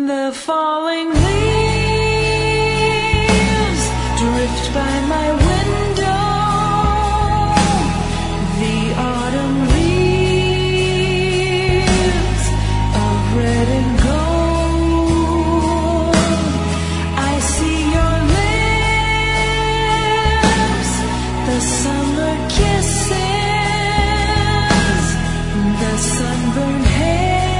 The falling leaves drift by my window. The autumn leaves of red and gold. I see your lips, the summer kisses, the sunburned hair.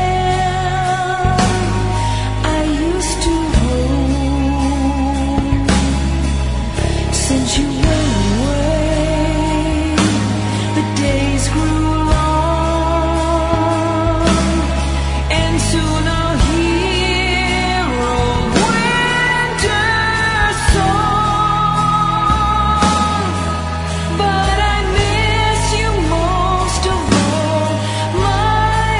You went away, the days grew long, and soon I'll hear old winter song. But I miss you most of all, my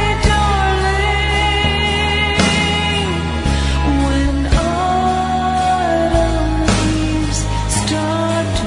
darling. When autumn leaves start to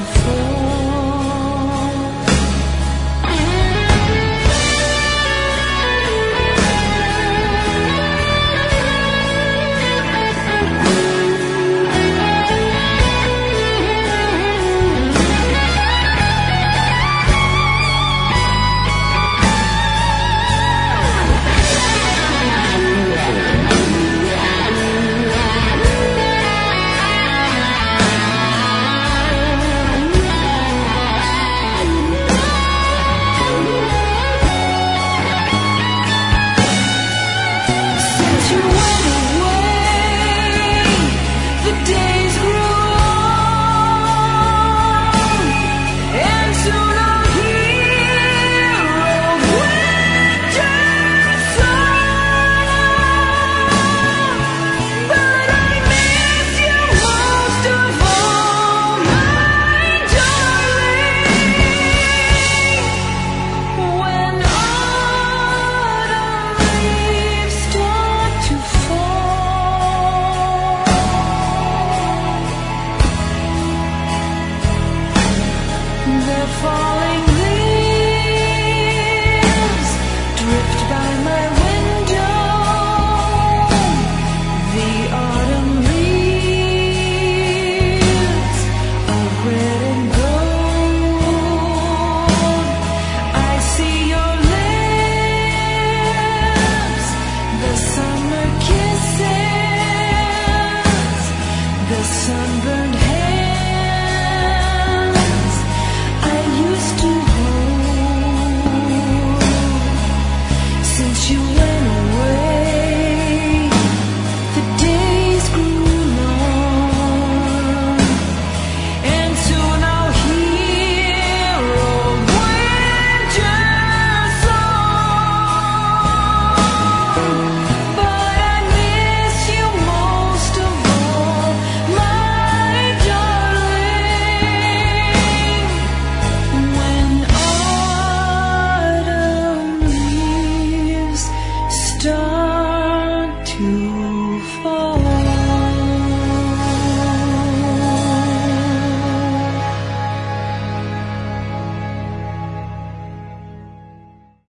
falling leaves drift by my window. The autumn leaves of red and gold. I see your lips, the summer kisses, the sunburned hair. You went away, the days grew long, and soon I'll hear old winter song. But I miss you most of all, my darling. When autumn start to fall.